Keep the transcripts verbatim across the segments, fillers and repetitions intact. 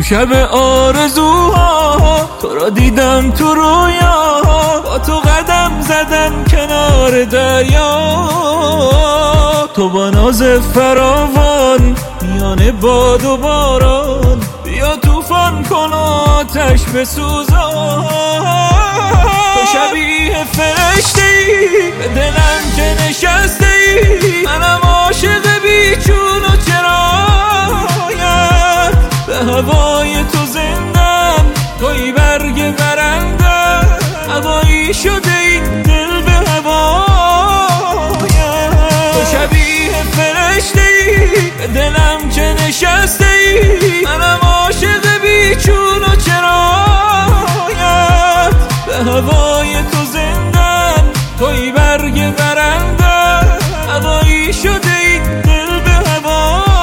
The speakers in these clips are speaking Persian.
تو شب آرزوها تو را دیدم تو رویا، با تو قدم زدم کنار دریا. تو با ناز فراوان میان باد و باران، بیا طوفان کن آتش بسوزان. تو شبیه فرشته‌ای به دلم که نشسته‌ای، منم عاشق بیچون و چرایت. به هوای تو زندم، توی برگ برنده، هوایی شده این دل به هوایت. تو شبیه فرشته‌ای به دلم که نشسته‌ای، منم عاشق بیچون و چرایت. به هوای تو زندم، توی برگ برنده، هوایی شده این دل به هوایت.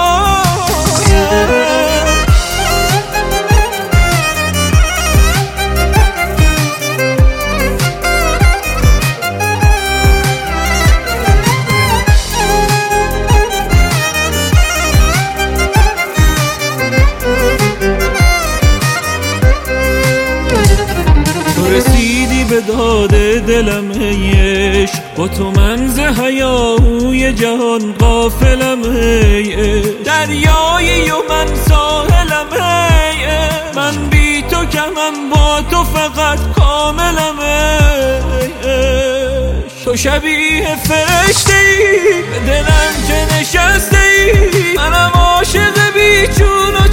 رسیدی به داد دلم هیش، با تو من ز هیاهوی جهان غافلم هی. دریایی و من ساحلم هی، من بی تو کمم با تو فقط کاملم هی. تو شبیه فرشته‌ای به دلم که نشسته‌ای، منم عاشق بیچون و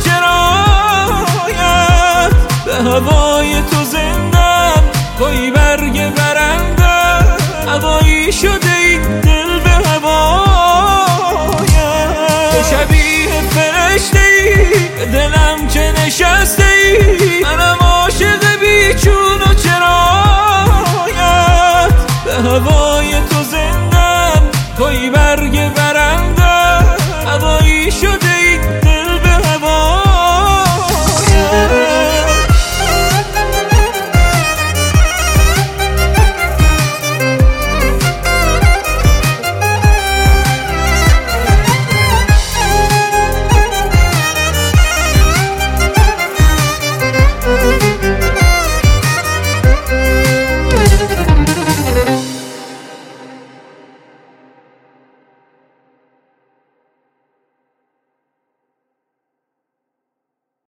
چرایت. به هوای تو زندم، توی برگ برنده، هوایی شده این دل به هوایت. تو شبیه فرشته‌ای به دلم که نشسته‌ای،